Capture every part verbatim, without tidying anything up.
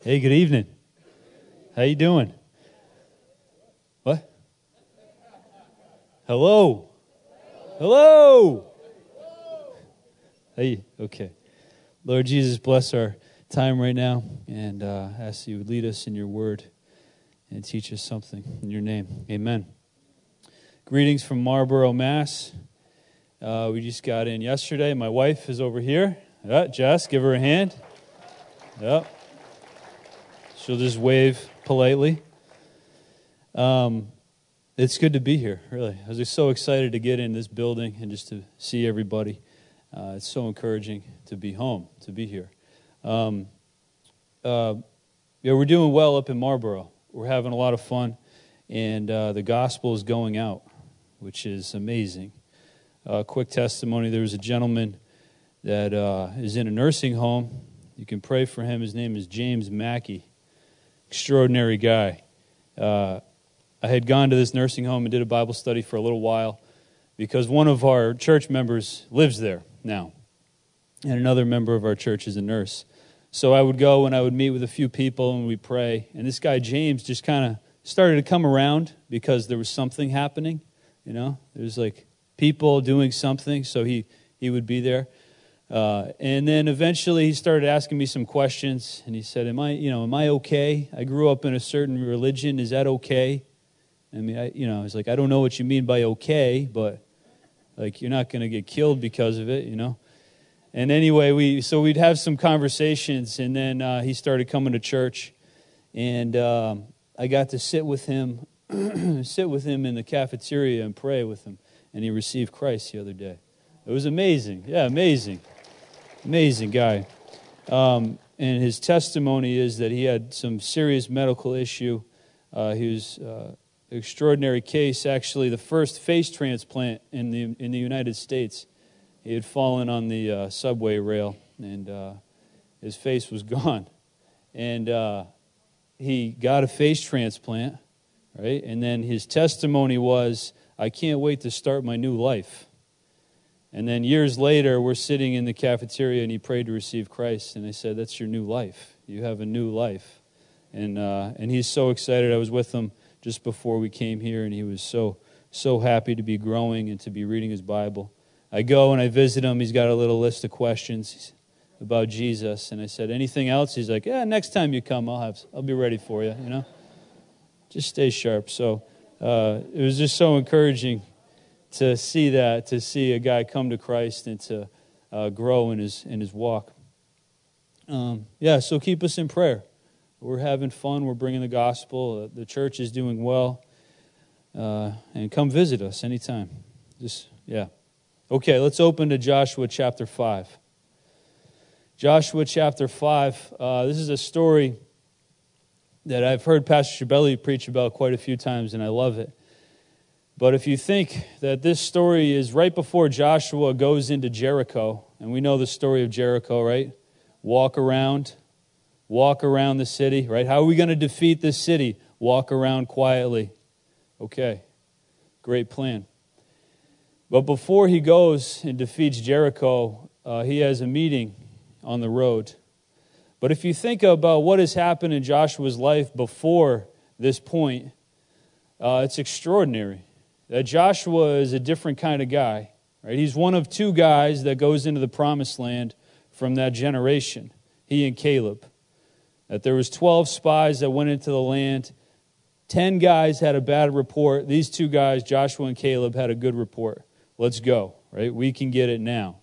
Hey, good evening. How you doing? What? Hello. Hello. Hey, okay. Lord Jesus, bless our time right now, and uh, ask you would lead us in your word and teach us something in your name. Amen. Greetings from Marlboro, Mass. Uh, we just got in yesterday. My wife is over here. Yeah, Jess, give her a hand. Yep. She'll just wave politely. Um, it's good to be here, really. I was just so excited to get in this building and just to see everybody. Uh, it's so encouraging to be home, to be here. Um, uh, yeah, we're doing well up in Marlboro. We're having a lot of fun, and uh, the gospel is going out, which is amazing. Uh, quick testimony, there was a gentleman that uh, is in a nursing home. You can pray for him. His name is James Mackey. Extraordinary guy. Uh, I had gone to this nursing home and did a Bible study for a little while because one of our church members lives there now, and another member of our church is a nurse. So I would go and I would meet with a few people and we'd pray. And this guy, James, just kind of started to come around because there was something happening. You know, there's like people doing something, so he, he would be there. Uh, and then eventually he started asking me some questions, and he said, am I, you know, am I okay? I grew up in a certain religion. Is that okay? I mean, I, you know, I was like, I don't know what you mean by okay, but like, you're not going to get killed because of it, you know? And anyway, we, so we'd have some conversations, and then uh, he started coming to church, and um, I got to sit with him, sit with him in the cafeteria and pray with him, and he received Christ the other day. It was amazing. Yeah, amazing. Amazing guy. Um, and his testimony is that he had some serious medical issue. Uh, he was uh, an extraordinary case, actually the first face transplant in the in the United States. He had fallen on the uh, subway rail, and uh, his face was gone. And uh, he got a face transplant, right? And then his testimony was, I can't wait to start my new life. And then years later, we're sitting in the cafeteria, and he prayed to receive Christ. And I said, that's your new life. You have a new life. And uh, and he's so excited. I was with him just before we came here, and he was so, so happy to be growing and to be reading his Bible. I go and I visit him. He's got a little list of questions about Jesus. And I said, anything else? He's like, yeah, next time you come, I'll have, I'll be ready for you, you know. Just stay sharp. So uh, it was just so encouraging to see that, to see a guy come to Christ and to uh, grow in his in his walk. Um, yeah, so keep us in prayer. We're having fun. We're bringing the gospel. Uh, the church is doing well. Uh, and come visit us anytime. Just, yeah. Okay, let's open to Joshua chapter five. Joshua chapter five. Uh, this is a story that I've heard Pastor Shabelli preach about quite a few times, and I love it. But if you think that this story is right before Joshua goes into Jericho, and we know the story of Jericho, right? Walk around, walk around the city, right? How are we going to defeat this city? Walk around quietly. Okay, great plan. But before he goes and defeats Jericho, uh, he has a meeting on the road. But if you think about what has happened in Joshua's life before this point, uh, it's extraordinary. That Joshua is a different kind of guy, right? He's one of two guys that goes into the promised land from that generation, he and Caleb. That there was twelve spies that went into the land. Ten guys had a bad report. These two guys, Joshua and Caleb, had a good report. Let's go, right? We can get it now.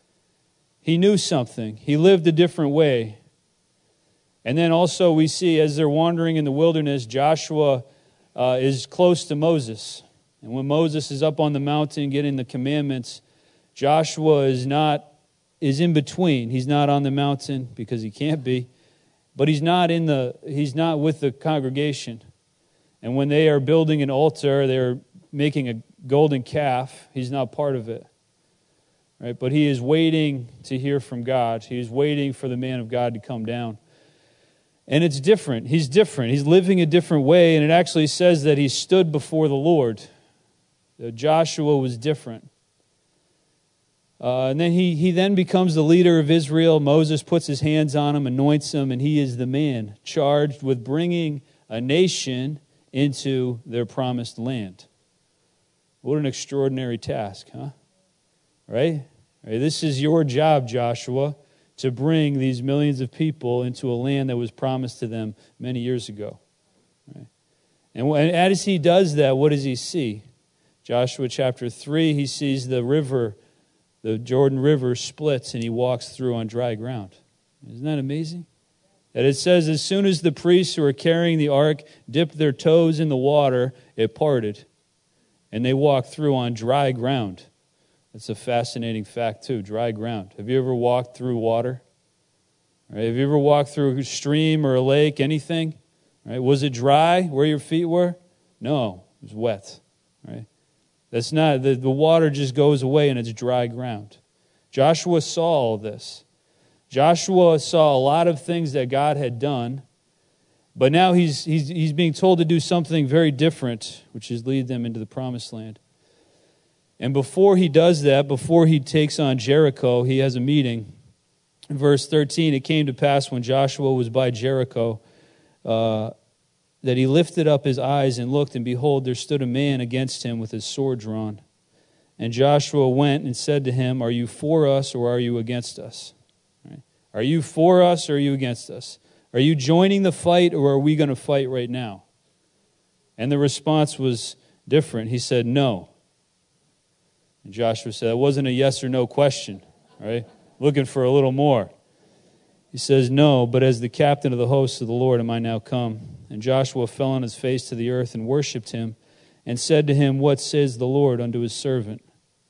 He knew something. He lived a different way. And then also we see as they're wandering in the wilderness, Joshua uh, is close to Moses. And when Moses is up on the mountain getting the commandments, Joshua is not is in between. He's not on the mountain because he can't be, but he's not in the he's not with the congregation. And when they are building an altar, they're making a golden calf. He's not part of it. Right? But he is waiting to hear from God. He's waiting for the man of God to come down. And it's different. He's different. He's living a different way, and it actually says that he stood before the Lord. Joshua was different. Uh, and then he, he then becomes the leader of Israel. Moses puts his hands on him, anoints him, and he is the man charged with bringing a nation into their promised land. What an extraordinary task, huh? Right? Right? This is your job, Joshua, to bring these millions of people into a land that was promised to them many years ago. Right? And as he does that, what does he see? Joshua chapter three, he sees the river, the Jordan River splits, and he walks through on dry ground. Isn't that amazing? That it says, as soon as the priests who were carrying the ark dipped their toes in the water, it parted, and they walked through on dry ground. That's a fascinating fact, too, dry ground. Have you ever walked through water? Right? Have you ever walked through a stream or a lake, anything? Right? Was it dry where your feet were? No, it was wet. Right? That's not, the, the water just goes away and it's dry ground. Joshua saw all this. Joshua saw a lot of things that God had done, but now he's, he's, he's being told to do something very different, which is lead them into the promised land. And before he does that, before he takes on Jericho, he has a meeting. In verse thirteen, it came to pass when Joshua was by Jericho, uh, that he lifted up his eyes and looked, and behold, there stood a man against him with his sword drawn. And Joshua went and said to him, are you for us or are you against us? Right? Are you for us or are you against us? Are you joining the fight or are we going to fight right now? And the response was different. He said, no. And Joshua said, that wasn't a yes or no question, right? Looking for a little more. He says, no, but as the captain of the hosts of the Lord am I now come. And Joshua fell on his face to the earth and worshipped him and said to him, what says the Lord unto his servant?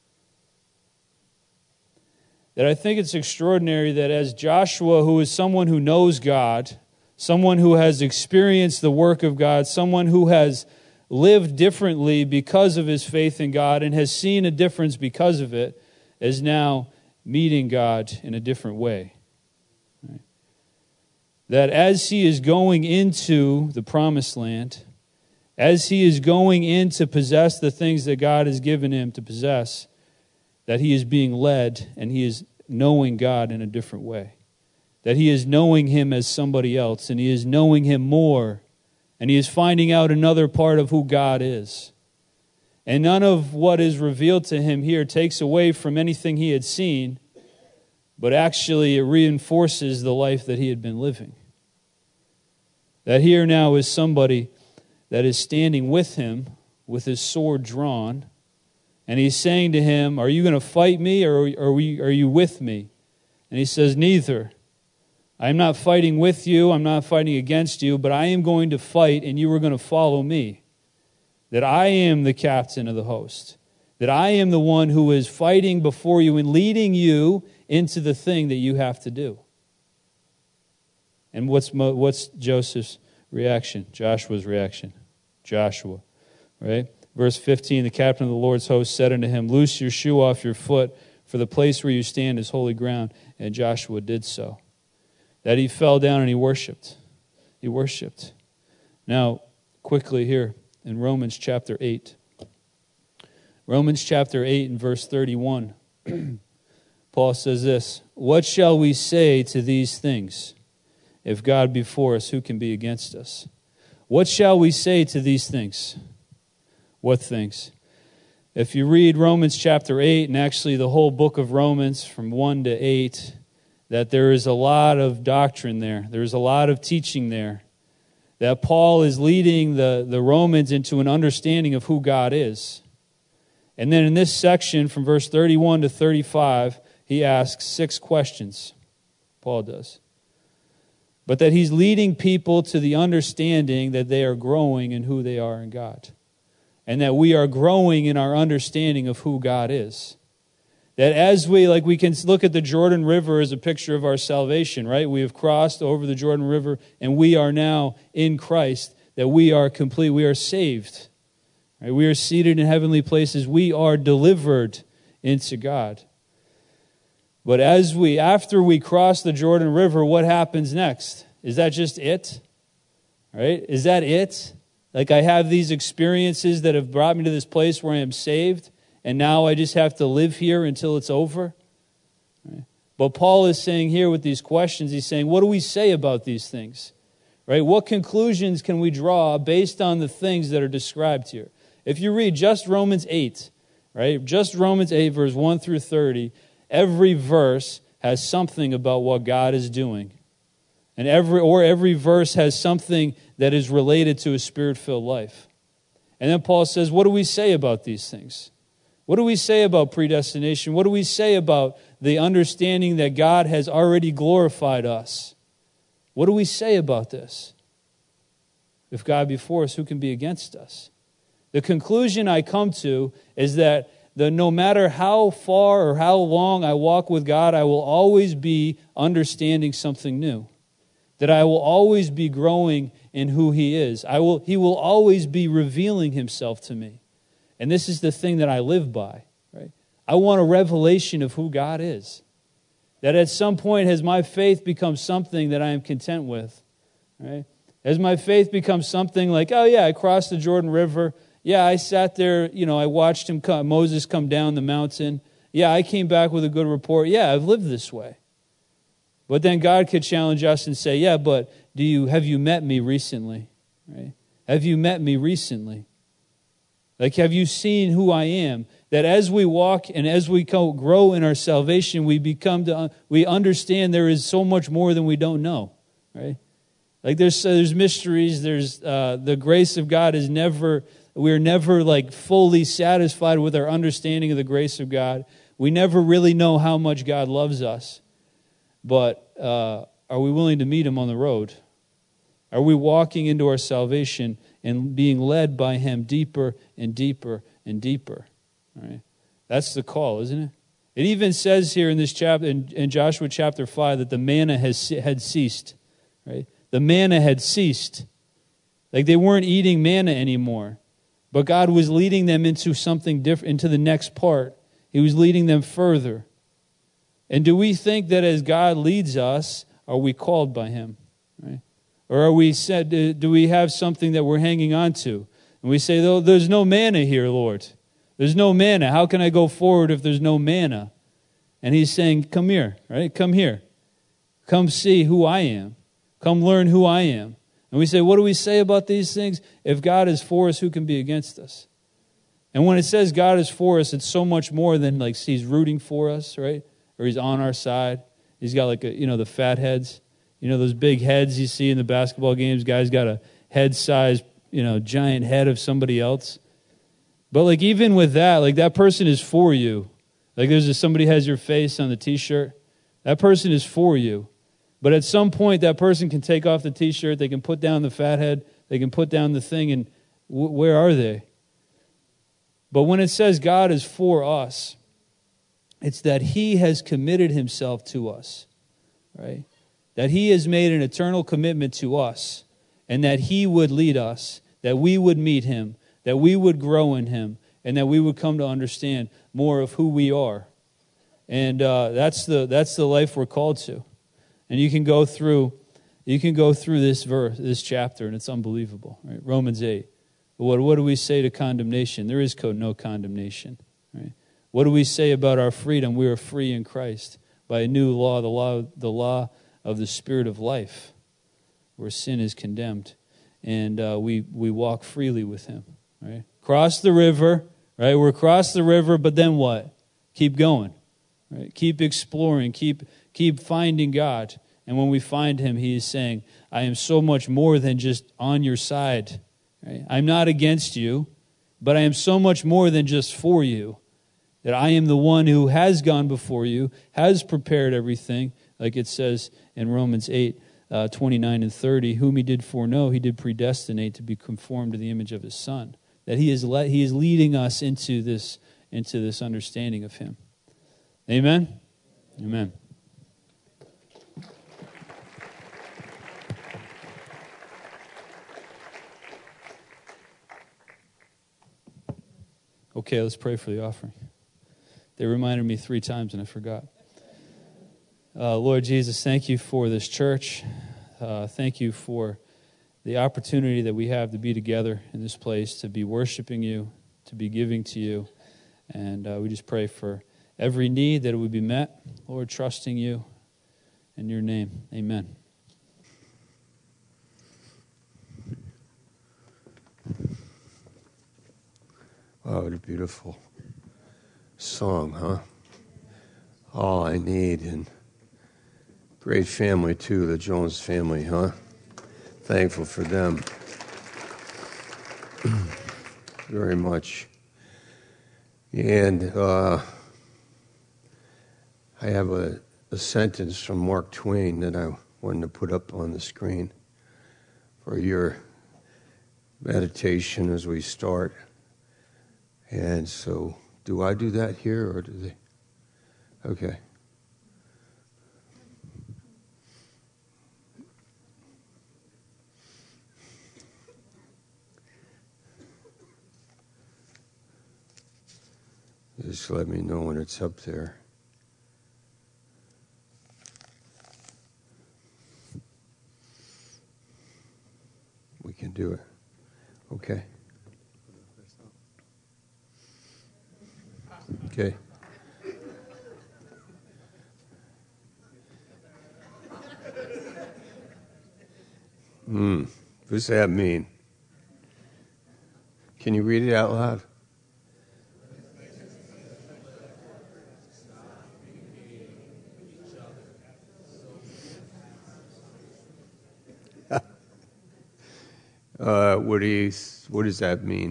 That I think it's extraordinary that as Joshua, who is someone who knows God, someone who has experienced the work of God, someone who has lived differently because of his faith in God and has seen a difference because of it, is now meeting God in a different way. Right? That as he is going into the promised land, as he is going in to possess the things that God has given him to possess, that he is being led and he is knowing God in a different way. That he is knowing him as somebody else, and he is knowing him more, and he is finding out another part of who God is. And none of what is revealed to him here takes away from anything he had seen, but actually it reinforces the life that he had been living. That here now is somebody that is standing with him with his sword drawn, and he's saying to him, are you going to fight me or are, we, are you with me? And he says, neither. I'm not fighting with you, I'm not fighting against you, but I am going to fight and you are going to follow me. That I am the captain of the host. That I am the one who is fighting before you and leading you into the thing that you have to do. And what's what's Joseph's reaction? Joshua's reaction. Joshua, right? Verse fifteen, the captain of the Lord's host said unto him, loose your shoe off your foot, for the place where you stand is holy ground. And Joshua did so. That he fell down and he worshiped. He worshiped. Now, quickly here in Romans chapter eight. Romans chapter eight and verse thirty-one. Paul says this, what shall we say to these things? If God be for us, who can be against us? What shall we say to these things? What things? If you read Romans chapter eight, and actually the whole book of Romans from one to eight, that there is a lot of doctrine there. There's a lot of teaching there. That Paul is leading the, the Romans into an understanding of who God is. And then in this section, from verse thirty-one to thirty-five, he asks six questions. Paul does. But that he's leading people to the understanding that they are growing in who they are in God. And that we are growing in our understanding of who God is. That as we, like we can look at the Jordan River as a picture of our salvation, right? We have crossed over the Jordan River and we are now in Christ, that we are complete, we are saved. Right? We are seated in heavenly places. We are delivered into God. But as we, after we cross the Jordan River, what happens next? Is that just it? Right? Is that it? Like I have these experiences that have brought me to this place where I am saved, and now I just have to live here until it's over? But Paul is saying here with these questions, he's saying, what do we say about these things? Right? What conclusions can we draw based on the things that are described here? If you read just Romans eight, right? Just Romans eight, verse one through thirty, every verse has something about what God is doing. And every or every verse has something that is related to a spirit-filled life. And then Paul says, what do we say about these things? What do we say about predestination? What do we say about the understanding that God has already glorified us? What do we say about this? If God be for us, who can be against us? The conclusion I come to is that the, no matter how far or how long I walk with God, I will always be understanding something new. That I will always be growing in who He is. I will. He will always be revealing Himself to me. And this is the thing that I live by. Right? I want a revelation of who God is. That at some point has my faith become something that I am content with. Right? Has my faith become something like, oh yeah, I crossed the Jordan River. Yeah, I sat there, you know, I watched him come, Moses come down the mountain. Yeah, I came back with a good report. Yeah, I've lived this way. But then God could challenge us and say, yeah, but do you have you met me recently? Right? Have you met me recently? Like, have you seen who I am? That as we walk and as we grow in our salvation, we become to, we understand there is so much more than we don't know. Right? Like there's there's mysteries. There's uh, the grace of God is never. We're never like fully satisfied with our understanding of the grace of God. We never really know how much God loves us. But uh, are we willing to meet Him on the road? Are we walking into our salvation and being led by Him deeper and deeper and deeper? All right? That's the call, isn't it? It even says here in this chapter, in, in Joshua chapter five, that the manna has had ceased. Right? The manna had ceased. Like they weren't eating manna anymore. But God was leading them into something different, into the next part. He was leading them further. And do we think that as God leads us, are we called by Him? Right? Or are we said, do we have something that we're hanging on to? And we say, "Though there's no manna here, Lord. There's no manna. How can I go forward if there's no manna?" And He's saying, come here, right? Come here. Come see who I am. Come learn who I am. And we say, what do we say about these things? If God is for us, who can be against us? And when it says God is for us, it's so much more than like He's rooting for us, right? Or He's on our side. He's got like, a, you know, the fat heads. You know, those big heads you see in the basketball games. Guys got a head-sized, you know, giant head of somebody else. But like even with that, like that person is for you. Like there's a, somebody has your face on the T-shirt. That person is for you. But at some point, that person can take off the T-shirt. They can put down the fat head. They can put down the thing. And w- where are they? But when it says God is for us, it's that He has committed Himself to us, right? That He has made an eternal commitment to us, and that He would lead us, that we would meet Him, that we would grow in Him, and that we would come to understand more of who we are. And uh, that's the that's the life we're called to. And you can go through, you can go through this verse, this chapter, and it's unbelievable. Right? Romans eight. But what what do we say to condemnation? There is no condemnation. Right? What do we say about our freedom? We are free in Christ by a new law, the law, the law of the Spirit of life, where sin is condemned, and uh, we we walk freely with Him. Right? Cross the river. Right? We're across the river, but then what? Keep going. Right? Keep exploring. Keep. Keep finding God. And when we find Him, He is saying, I am so much more than just on your side. Right? I'm not against you, but I am so much more than just for you. That I am the one who has gone before you, has prepared everything, like it says in Romans eight, uh, twenty-nine and thirty, whom He did foreknow, He did predestinate to be conformed to the image of His Son. That He is le- He is leading us into this, into this understanding of Him. Amen? Amen. Okay, let's pray for the offering. They reminded me three times and I forgot. Uh, Lord Jesus, thank you for this church. Uh, thank you for the opportunity that we have to be together in this place, to be worshiping you, to be giving to you. And uh, we just pray for every need, that it would be met. Lord, trusting you in your name. Amen. Wow, what a beautiful song, huh? All I need, and great family too, the Jones family, huh? Thankful for them very much. And uh, I have a, a sentence from Mark Twain that I wanted to put up on the screen for your meditation as we start. And so, do I do that here, or do they? Okay. Just let me know when it's up there. We can do it. Okay. Okay. Hmm. What does that mean? Can you read it out loud? uh, what do you? What does that mean?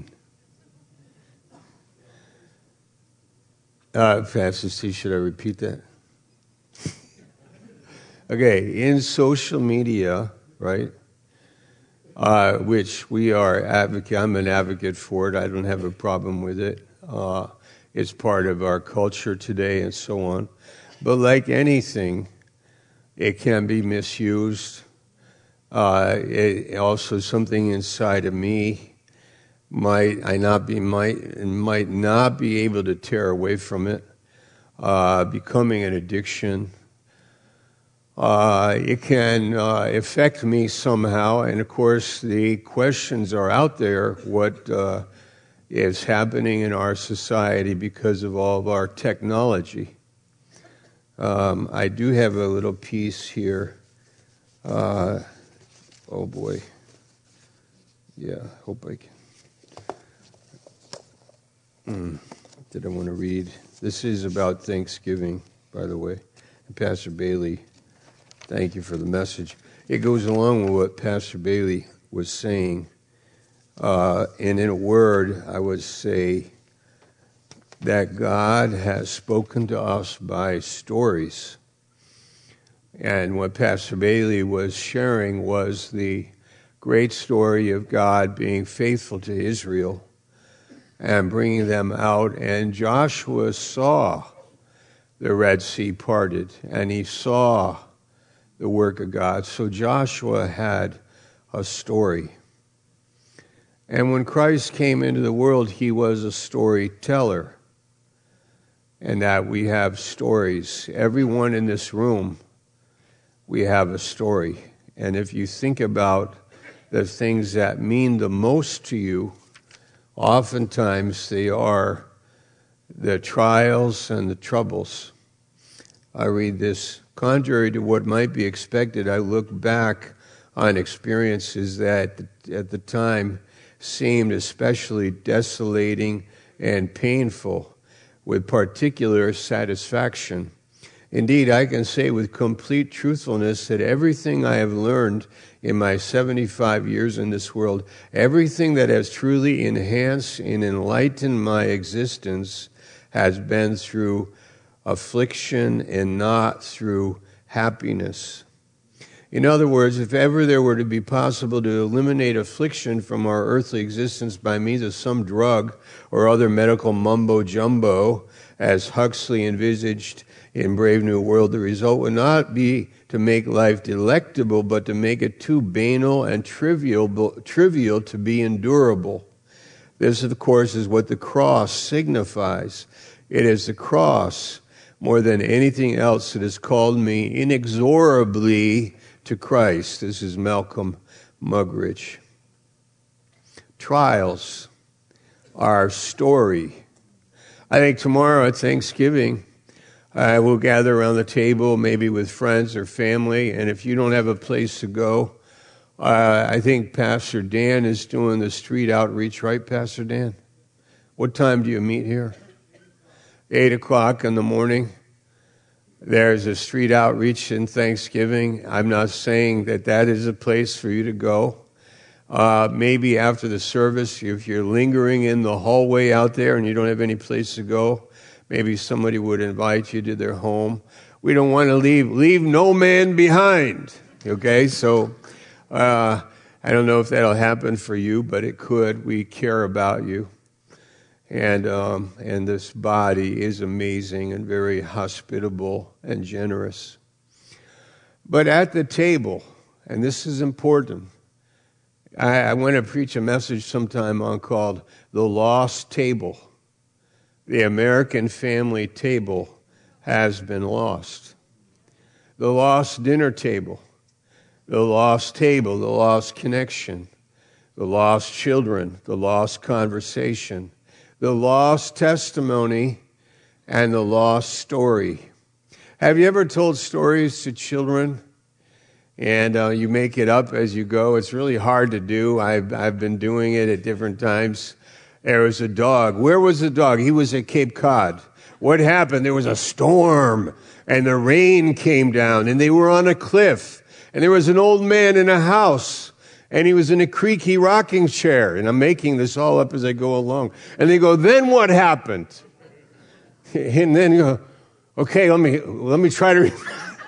Uh, Pastor Steve, should I repeat that? Okay, in social media, right, uh, which we are advocate, I'm an advocate for it. I don't have a problem with it. Uh, it's part of our culture today and so on. But like anything, it can be misused. Uh, it, also, something inside of me might I not be might might not be able to tear away from it, uh, becoming an addiction. Uh, it can uh, affect me somehow, and of course the questions are out there: what uh, is happening in our society because of all of our technology? Um, I do have a little piece here. Uh, oh boy, yeah. Hope I can. Mm. Did I want to read? This is about Thanksgiving, by the way. And Pastor Bailey, thank you for the message. It goes along with what Pastor Bailey was saying. Uh, and in a word, I would say that God has spoken to us by stories. And what Pastor Bailey was sharing was the great story of God being faithful to Israel and bringing them out. And Joshua saw the Red Sea parted, and he saw the work of God. So Joshua had a story. And when Christ came into the world, he was a storyteller. And that we have stories. Everyone in this room, we have a story. And if you think about the things that mean the most to you, oftentimes they are the trials and the troubles. I read this. Contrary to what might be expected, I look back on experiences that at the time seemed especially desolating and painful with particular satisfaction. Indeed, I can say with complete truthfulness that everything I have learned in my seventy-five years in this world, everything that has truly enhanced and enlightened my existence has been through affliction and not through happiness. In other words, if ever there were to be possible to eliminate affliction from our earthly existence by means of some drug or other medical mumbo-jumbo, as Huxley envisaged in Brave New World, the result would not be to make life delectable, but to make it too banal and trivial, trivial to be endurable. This, of course, is what the cross signifies. It is the cross, more than anything else, that has called me inexorably to Christ. This is Malcolm Muggeridge. Trials are our story. I think tomorrow at Thanksgiving, Uh, we'll gather around the table, maybe with friends or family, and if you don't have a place to go, uh, I think Pastor Dan is doing the street outreach, right, Pastor Dan? What time do you meet here? Eight o'clock in the morning. There's a street outreach in Thanksgiving. I'm not saying that that is a place for you to go. Uh, maybe after the service, if you're lingering in the hallway out there and you don't have any place to go, maybe somebody would invite you to their home. We don't want to leave leave no man behind. Okay, so uh, I don't know if that'll happen for you, but it could. We care about you. And um, and this body is amazing and very hospitable and generous. But at the table, and this is important, I, I want to preach a message sometime on called The Lost Table. The American family table has been lost. The lost dinner table, the lost table, the lost connection, the lost children, the lost conversation, the lost testimony, and the lost story. Have you ever told stories to children and uh, you make it up as you go? It's really hard to do. I've, I've been doing it at different times. There was a dog. Where was the dog? He was at Cape Cod. What happened? There was a storm and the rain came down and they were on a cliff and there was an old man in a house. And he was in a creaky rocking chair. And I'm making this all up as I go along. And they go, then what happened? And then you go, okay, let me let me try to.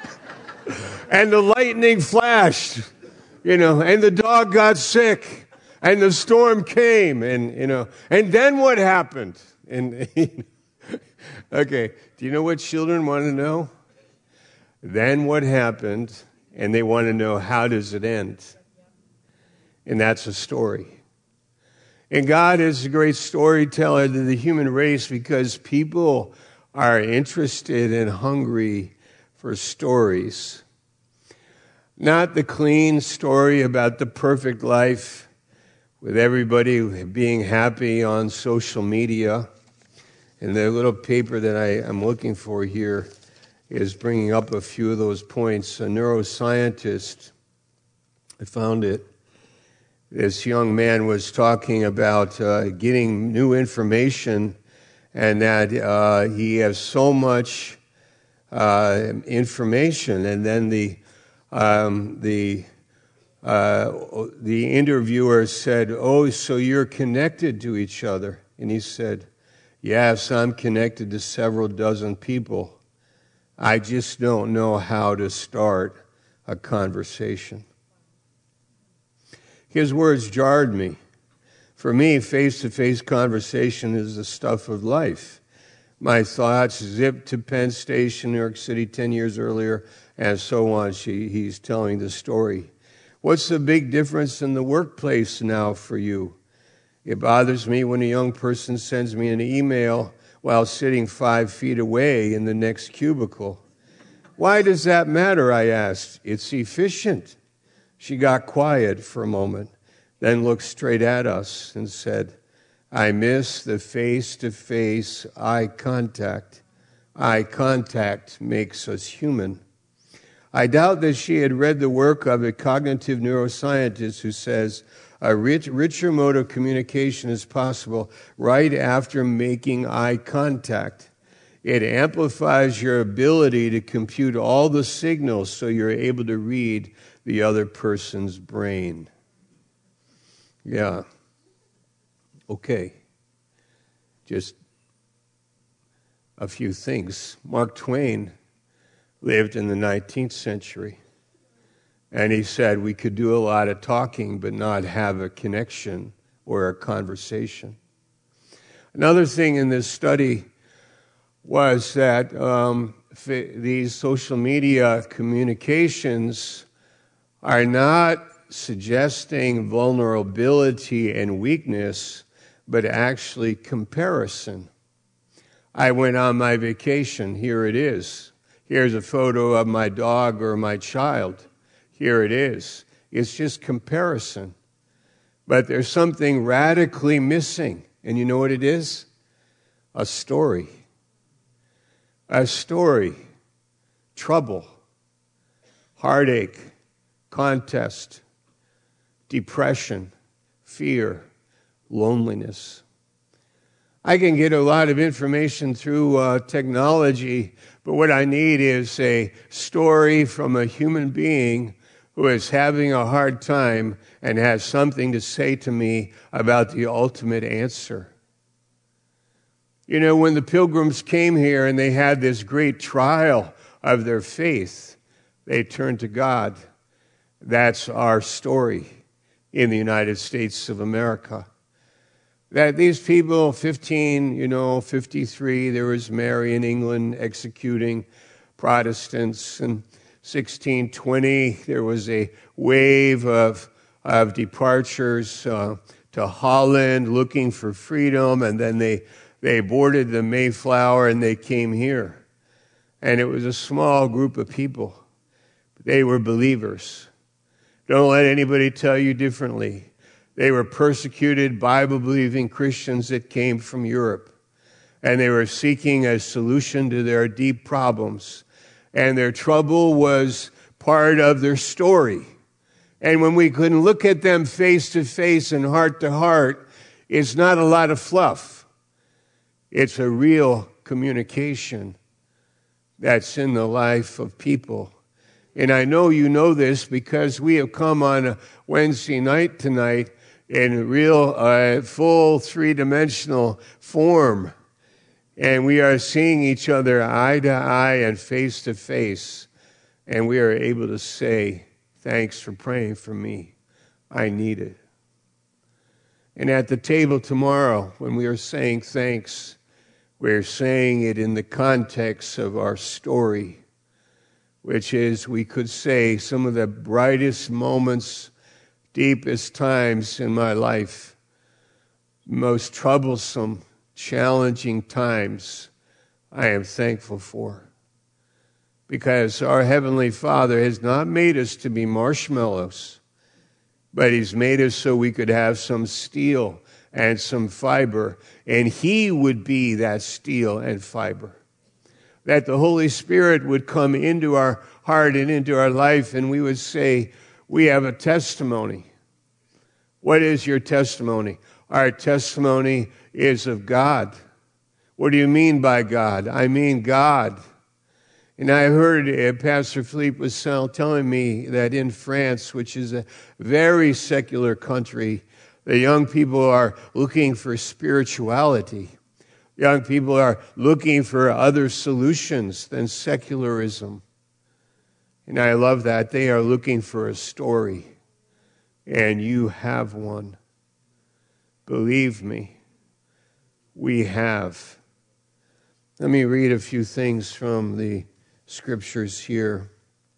And the lightning flashed, you know, and the dog got sick. And the storm came. And, you know, and then what happened? And, okay, do you know what children want to know? Then what happened? And they want to know, how does it end? And that's a story. And God is a great storyteller to the human race because people are interested and hungry for stories. Not the clean story about the perfect life with everybody being happy on social media. And the little paper that I am looking for here is bringing up a few of those points. A neuroscientist, I found it. This young man was talking about uh, getting new information and that uh, he has so much uh, information. And then the um, the uh, the interviewer said, "Oh, so you're connected to each other?" And he said, "Yes, I'm connected to several dozen people. I just don't know how to start a conversation." His words jarred me. For me, face-to-face conversation is the stuff of life. My thoughts zipped to Penn Station, New York City, ten years earlier, and so on. She, he's telling the story. What's the big difference in the workplace now for you? It bothers me when a young person sends me an email while sitting five feet away in the next cubicle. Why does that matter, I asked. It's efficient. She got quiet for a moment, then looked straight at us and said, I miss the face-to-face eye contact. Eye contact makes us human. I doubt that she had read the work of a cognitive neuroscientist who says a rich, richer mode of communication is possible right after making eye contact. It amplifies your ability to compute all the signals so you're able to read the other person's brain. Yeah. Okay. Just a few things. Mark Twain lived in the nineteenth century, and he said we could do a lot of talking but not have a connection or a conversation. Another thing in this study was that um, these social media communications are not suggesting vulnerability and weakness, but actually comparison. I went on my vacation. Here it is. Here's a photo of my dog or my child. Here it is. It's just comparison. But there's something radically missing. And you know what it is? A story. a story, trouble, heartache, contest, depression, fear, loneliness. I can get a lot of information through uh, technology, but what I need is a story from a human being who is having a hard time and has something to say to me about the ultimate answer. You know, when the pilgrims came here and they had this great trial of their faith, they turned to God. That's our story in the United States of America. That these people, fifteen, you know, fifty-three, there was Mary in England executing Protestants, and sixteen twenty, there was a wave of, of departures uh, to Holland looking for freedom, and then they, they boarded the Mayflower and they came here. And it was a small group of people. They were believers. Don't let anybody tell you differently. They were persecuted, Bible-believing Christians that came from Europe. And they were seeking a solution to their deep problems. And their trouble was part of their story. And when we can look at them face to face and heart to heart, it's not a lot of fluff. It's a real communication that's in the life of people. And I know you know this because we have come on a Wednesday night tonight in real, uh, full three-dimensional form. And we are seeing each other eye to eye and face to face. And we are able to say, thanks for praying for me. I need it. And at the table tomorrow, when we are saying thanks, we're saying it in the context of our story, which is, we could say, some of the brightest moments, deepest times in my life, most troublesome, challenging times, I am thankful for. Because our Heavenly Father has not made us to be marshmallows, but He's made us so we could have some steel and some fiber, and He would be that steel and fiber. That the Holy Spirit would come into our heart and into our life, and we would say, we have a testimony. What is your testimony? Our testimony is of God. What do you mean by God? I mean God. And I heard uh, Pastor Philippe was telling me that in France, which is a very secular country, the young people are looking for spirituality. Young people are looking for other solutions than secularism. And I love that. They are looking for a story. And you have one. Believe me, we have. Let me read a few things from the scriptures here.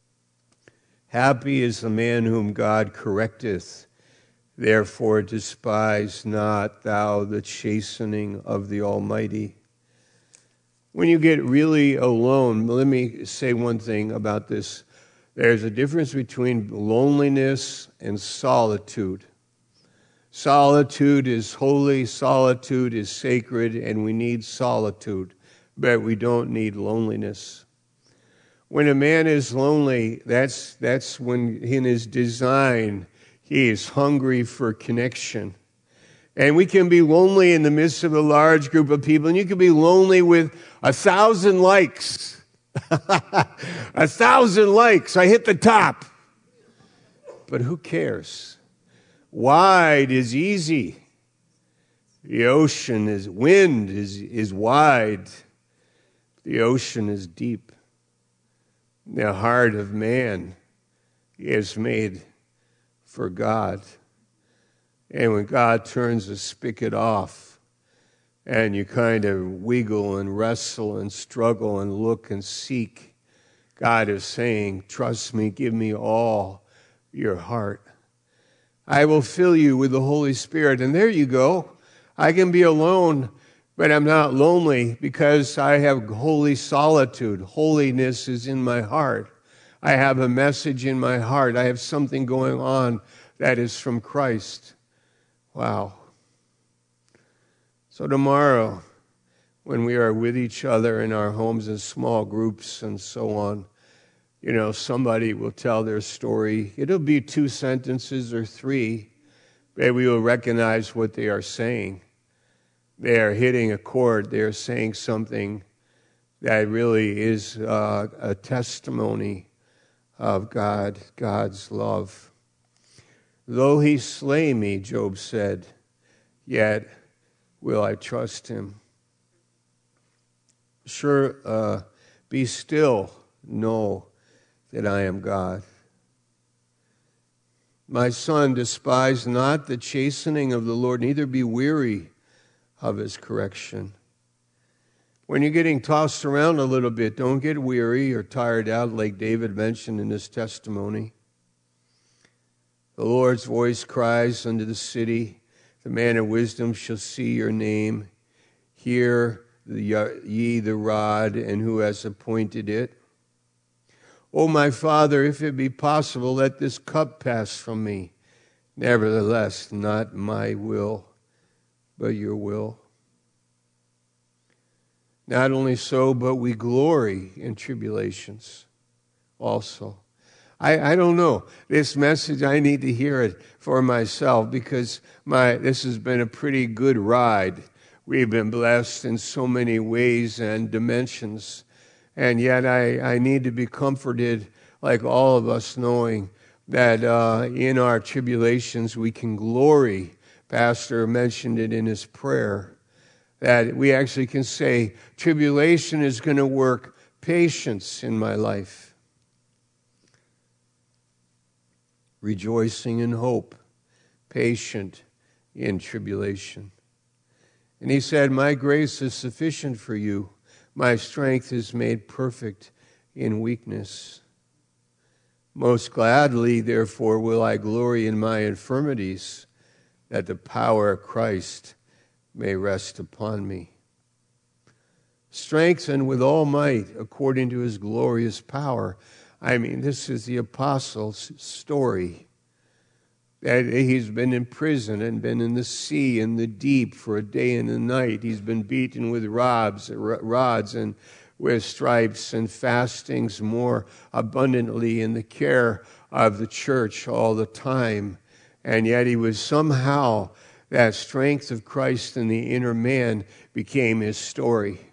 Happy is the man whom God correcteth. Therefore despise not thou the chastening of the Almighty. When you get really alone, let me say one thing about this. There's a difference between loneliness and solitude. Solitude is holy, solitude is sacred, and we need solitude, but we don't need loneliness. When a man is lonely, that's that's when in his design he is hungry for connection. And we can be lonely in the midst of a large group of people, and you can be lonely with a thousand likes. A thousand likes. I hit the top. But who cares? Wide is easy. The ocean is, wind is, is wide. The ocean is deep. The heart of man is made for God. And when God turns the spigot off, and you kind of wiggle and wrestle and struggle and look and seek, God is saying, trust me, give me all your heart. I will fill you with the Holy Spirit. And there you go. I can be alone, but I'm not lonely because I have holy solitude. Holiness is in my heart. I have a message in my heart. I have something going on that is from Christ. Wow. So tomorrow, when we are with each other in our homes in small groups and so on, you know, somebody will tell their story. It'll be two sentences or three, but we will recognize what they are saying. They are hitting a chord. They are saying something that really is uh, a testimony of God, God's love. Though he slay me, Job said, yet will I trust him. Sure, uh, be still, know that I am God. My son, despise not the chastening of the Lord, neither be weary of his correction. When you're getting tossed around a little bit, don't get weary or tired out, like David mentioned in his testimony. The Lord's voice cries unto the city, the man of wisdom shall see your name. Hear the, ye the rod, and who has appointed it. O my Father, if it be possible, let this cup pass from me. Nevertheless, not my will, but your will. Not only so, but we glory in tribulations also. I, I don't know. This message, I need to hear it for myself because my this has been a pretty good ride. We've been blessed in so many ways and dimensions. And yet I, I need to be comforted, like all of us, knowing that uh, in our tribulations we can glory. Pastor mentioned it in his prayer, that we actually can say, tribulation is going to work patience in my life. Rejoicing in hope, patient in tribulation. And he said, my grace is sufficient for you. My strength is made perfect in weakness. Most gladly, therefore, will I glory in my infirmities, that the power of Christ may rest upon me. Strengthened with all might according to his glorious power. I mean, this is the apostle's story. That he's been in prison and been in the sea and the deep for a day and a night. He's been beaten with rods, rods and with stripes and fastings more abundantly in the care of the church all the time. And yet he was somehow, that strength of Christ in the inner man became his story.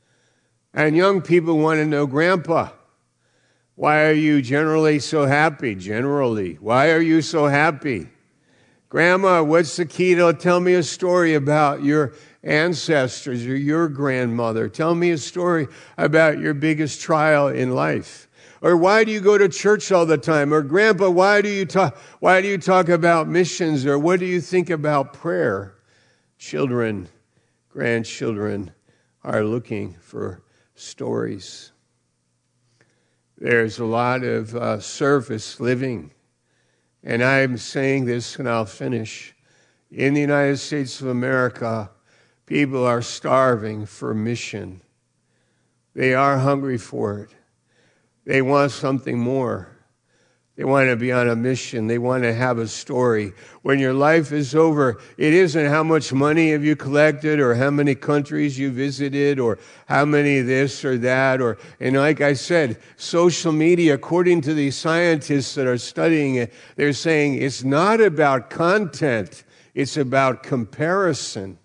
And young people want to know, Grandpa, why are you generally so happy? Generally. Why are you so happy? Grandma, what's the key to tell me a story about your ancestors or your grandmother? Tell me a story about your biggest trial in life. Or why do you go to church all the time? Or Grandpa, why do you talk, why do you talk about missions? Or what do you think about prayer? Children, grandchildren are looking for stories. There's a lot of uh, surface living. And I'm saying this, and I'll finish. In the United States of America, people are starving for mission. They are hungry for it. They want something more. They want to be on a mission. They want to have a story. When your life is over, it isn't how much money have you collected or how many countries you visited or how many this or that. Or, and like I said, social media, according to the scientists that are studying it, they're saying it's not about content. It's about comparison.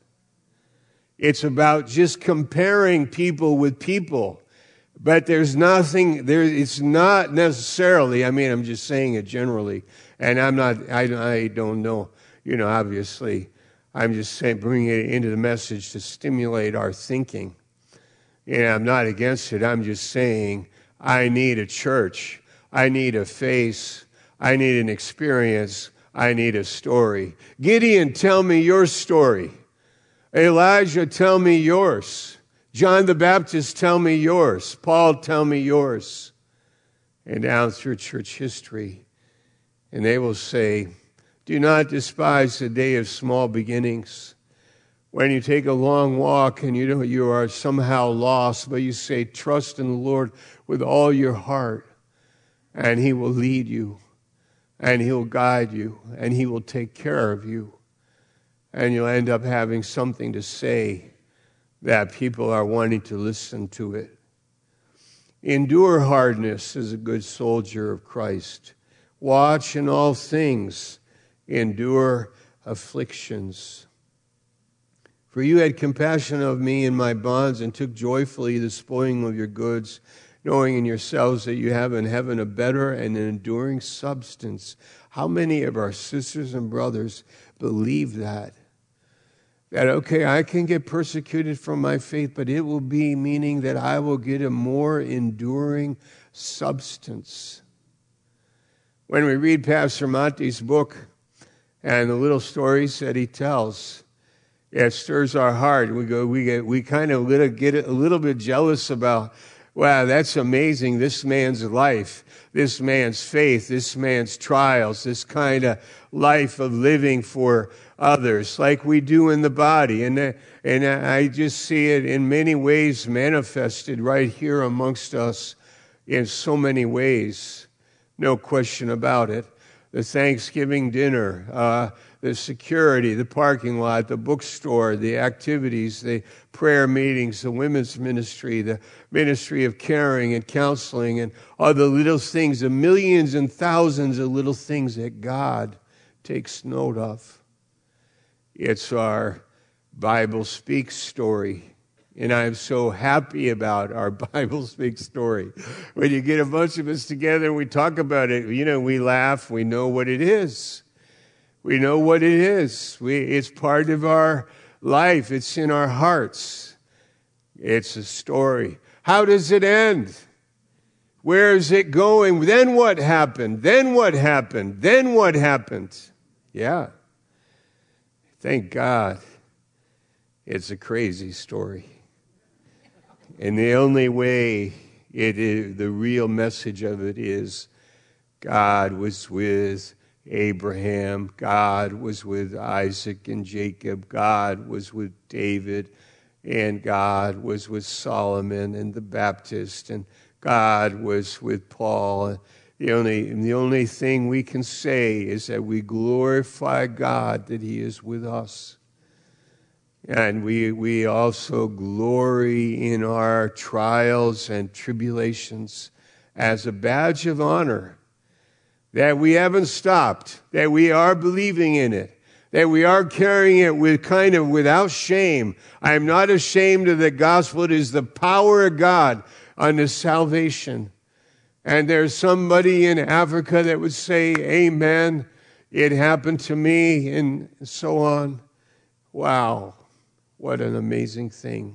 It's about just comparing people with people. But there's nothing, there. It's not necessarily, I mean, I'm just saying it generally, and I'm not, I, I don't know, you know, obviously, I'm just saying, bringing it into the message to stimulate our thinking. And I'm not against it, I'm just saying, I need a church, I need a face, I need an experience, I need a story. Gideon, tell me your story. Elijah, tell me yours. John the Baptist, tell me yours. Paul, tell me yours. And down through church history. And they will say, do not despise the day of small beginnings. When you take a long walk and you know you are somehow lost, but you say, trust in the Lord with all your heart, and he will lead you, and he'll guide you, and he will take care of you. And you'll end up having something to say that people are wanting to listen to it. Endure hardness as a good soldier of Christ. Watch in all things. Endure afflictions. For you had compassion of me in my bonds and took joyfully the spoiling of your goods, knowing in yourselves that you have in heaven a better and an enduring substance. How many of our sisters and brothers believe that? That, okay, I can get persecuted for my faith, but it will be meaning that I will get a more enduring substance. When we read Pastor Monty's book and the little stories that he tells, it stirs our heart. We go, we get, we kind of get a little bit jealous about, wow, that's amazing. This man's life, this man's faith, this man's trials, this kind of life of living for others, like we do in the body. And, uh, and I just see it in many ways manifested right here amongst us in so many ways. No question about it. The Thanksgiving dinner, uh, the security, the parking lot, the bookstore, the activities, the prayer meetings, the women's ministry, the ministry of caring and counseling, and all the little things, the millions and thousands of little things that God takes note of. It's our Bible Speaks story. And I'm so happy about our Bible Speaks story. When you get a bunch of us together and we talk about it, you know, we laugh, we know what it is. We know what it is. We, it's part of our life. It's in our hearts. It's a story. How does it end? Where is it going? Then what happened? Then what happened? Then what happened? Yeah. Thank God. It's a crazy story. And the only way it is, the real message of it is, God was with Abraham, God was with Isaac and Jacob, God was with David, and God was with Solomon and the Baptist, and God was with Paul. The only, the only thing we can say is that we glorify God that He is with us. And we we also glory in our trials and tribulations as a badge of honor, that we haven't stopped, that we are believing in it, that we are carrying it with kind of without shame. I am not ashamed of the gospel. It is the power of God unto salvation. And there's somebody in Africa that would say, amen, it happened to me, and so on. Wow. What an amazing thing.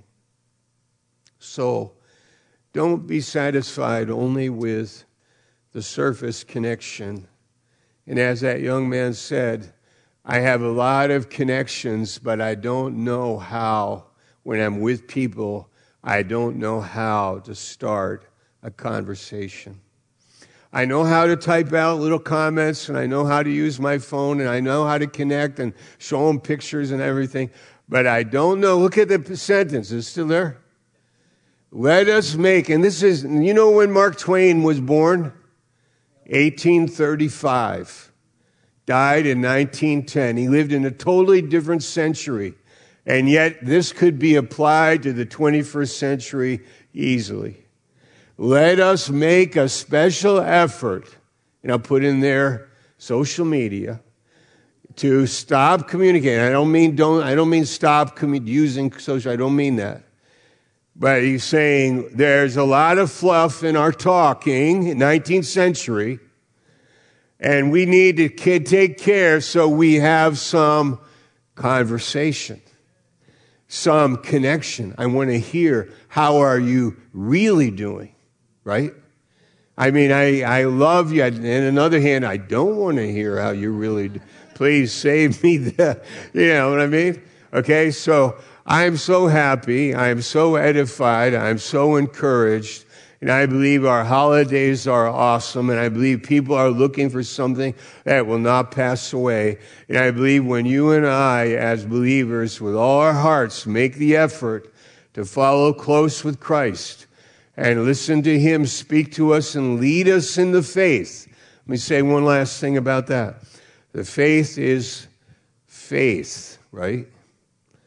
So, don't be satisfied only with the surface connection. And as that young man said, I have a lot of connections, but I don't know how. When I'm with people, I don't know how to start a conversation. I know how to type out little comments, and I know how to use my phone, and I know how to connect and show them pictures and everything. But I don't know. Look at the sentence. Is it still there? Let us make, and this is, you know when Mark Twain was born? eighteen thirty-five. Died in nineteen ten. He lived in a totally different century. And yet this could be applied to the twenty-first century easily. Let us make a special effort, and I'll put in there social media, to stop communicating. I don't mean don't. I don't mean stop commu- using social. I don't mean that. But he's saying there's a lot of fluff in our talking in nineteenth century, and we need to take care so we have some conversation, some connection. I want to hear, how are you really doing, right? I mean, I, I love you. And on the other hand, I don't want to hear how you really do. Please save me the, you know what I mean? Okay, so I'm so happy. I'm so edified. I'm so encouraged. And I believe our holidays are awesome. And I believe people are looking for something that will not pass away. And I believe when you and I, as believers, with all our hearts, make the effort to follow close with Christ and listen to Him speak to us and lead us in the faith. Let me say one last thing about that. The faith is faith, right?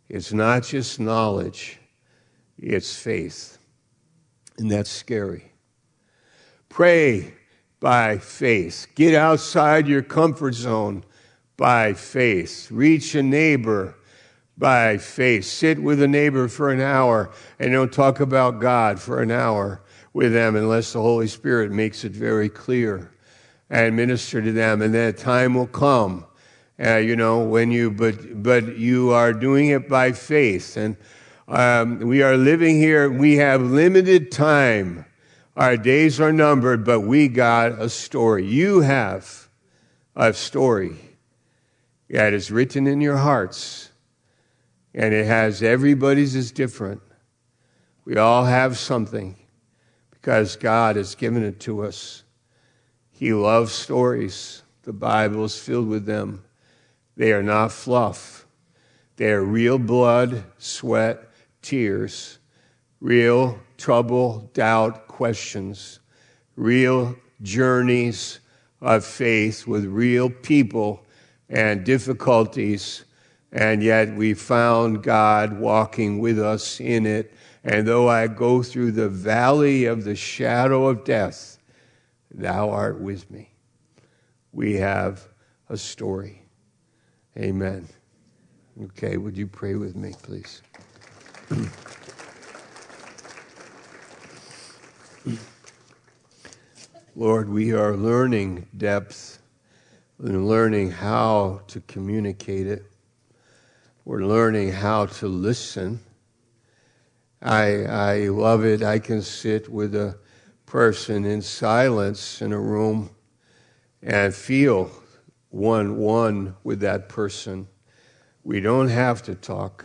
It's not just knowledge, it's faith. And that's scary. Pray by faith. Get outside your comfort zone by faith. Reach a neighbor by faith. Sit with a neighbor for an hour and don't talk about God for an hour with them unless the Holy Spirit makes it very clear, and minister to them. And then time will come, uh, you know, when you, but, but you are doing it by faith. And um, we are living here. We have limited time. Our days are numbered, but we got a story. You have a story that is written in your hearts, and it has everybody's is different. We all have something because God has given it to us. He loves stories. The Bible is filled with them. They are not fluff. They are real blood, sweat, tears, real trouble, doubt, questions, real journeys of faith with real people and difficulties, and yet we found God walking with us in it. And though I go through the valley of the shadow of death, thou art with me. We have a story. Amen. Okay, would you pray with me, please? Lord, we are learning depth and learning how to communicate it. We're learning how to listen. I I love it. I can sit with a person in silence in a room and feel one-one with that person. We don't have to talk,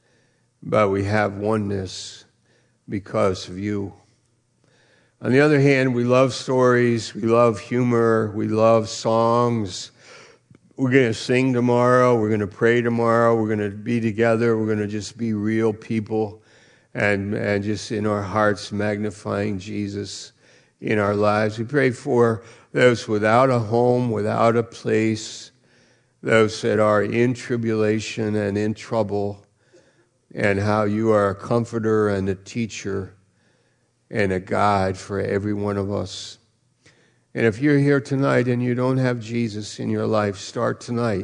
but we have oneness because of you. On the other hand, we love stories, we love humor, we love songs. We're going to sing tomorrow, we're going to pray tomorrow, we're going to be together, we're going to just be real people and, and just in our hearts magnifying Jesus in our lives. We pray for those without a home, without a place, those that are in tribulation and in trouble, and how you are a comforter and a teacher and a guide for every one of us. And if you're here tonight and you don't have Jesus in your life, start tonight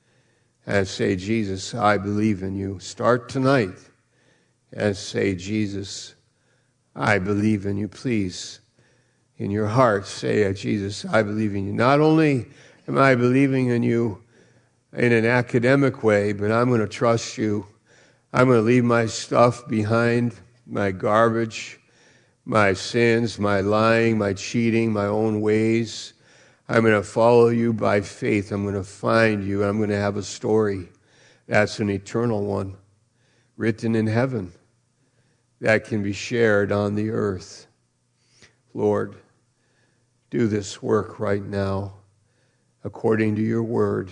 and say, Jesus, I believe in you. Start tonight and say, Jesus, I believe in you. Please, in your heart, say, Jesus, I believe in you. Not only am I believing in you in an academic way, but I'm going to trust you. I'm going to leave my stuff behind, my garbage, my sins, my lying, my cheating, my own ways. I'm going to follow you by faith. I'm going to find you. I'm going to have a story. That's an eternal one, written in heaven, that can be shared on the earth. Lord, do this work right now, according to your word,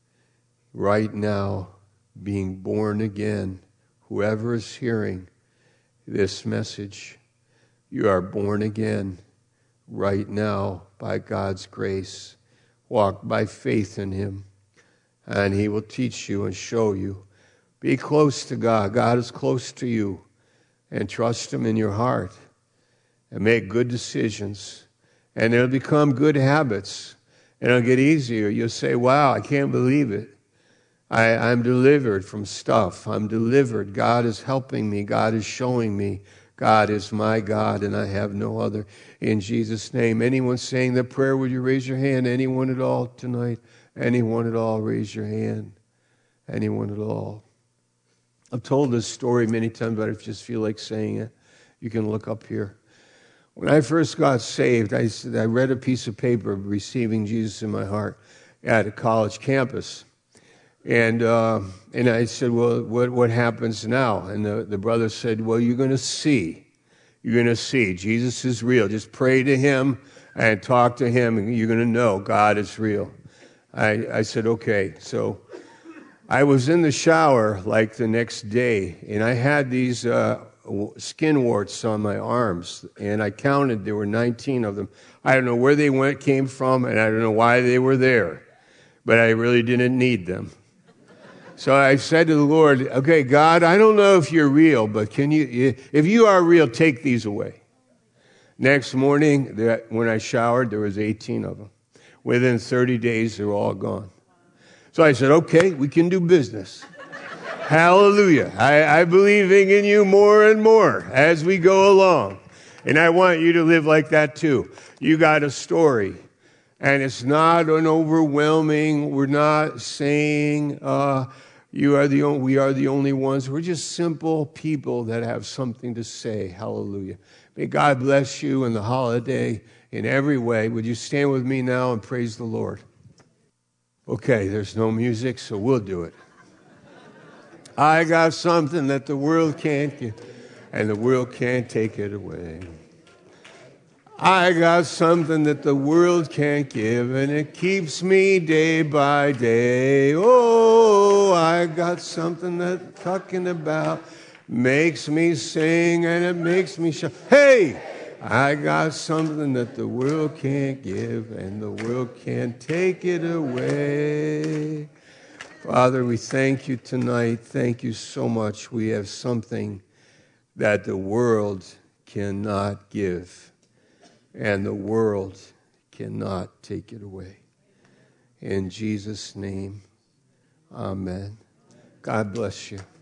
right now, being born again. Whoever is hearing this message, you are born again right now by God's grace. Walk by faith in him, and he will teach you and show you. Be close to God. God is close to you, and trust him in your heart, and make good decisions, and it'll become good habits, and it'll get easier. You'll say, wow, I can't believe it. I, I'm delivered from stuff. I'm delivered. God is helping me. God is showing me. God is my God, and I have no other. In Jesus' name. Anyone saying the prayer, would you raise your hand? Anyone at all tonight? Anyone at all, raise your hand. Anyone at all? I've told this story many times, but I just feel like saying it. You can look up here. When I first got saved, I, I read a piece of paper receiving Jesus in my heart at a college campus. And uh, and I said, well, what what happens now? And the, the brother said, well, you're going to see. You're going to see. Jesus is real. Just pray to him and talk to him, and you're going to know God is real. I, I said, okay. So I was in the shower like the next day, and I had these uh, skin warts on my arms, and I counted. There were nineteen of them. I don't know where they went, came from, and I don't know why they were there, but I really didn't need them. So I said to the Lord, okay, God, I don't know if you're real, but can you, if you are real, take these away. Next morning, when I showered, there was eighteen of them. Within thirty days, they were all gone. So I said, okay, we can do business. Hallelujah. I, I'm believing in you more and more as we go along. And I want you to live like that too. You got a story. And it's not an overwhelming, we're not saying uh, you are the only, we are the only ones. We're just simple people that have something to say. Hallelujah. May God bless you in the holiday in every way. Would you stand with me now and praise the Lord? Okay, there's no music, so we'll do it. I got something that the world can't give, and the world can't take it away. I got something that the world can't give, and it keeps me day by day. Oh, I got something that talking about makes me sing, and it makes me shout. Hey, I got something that the world can't give, and the world can't take it away. Father, we thank you tonight. Thank you so much. We have something that the world cannot give, and the world cannot take it away. In Jesus' name, amen. God bless you.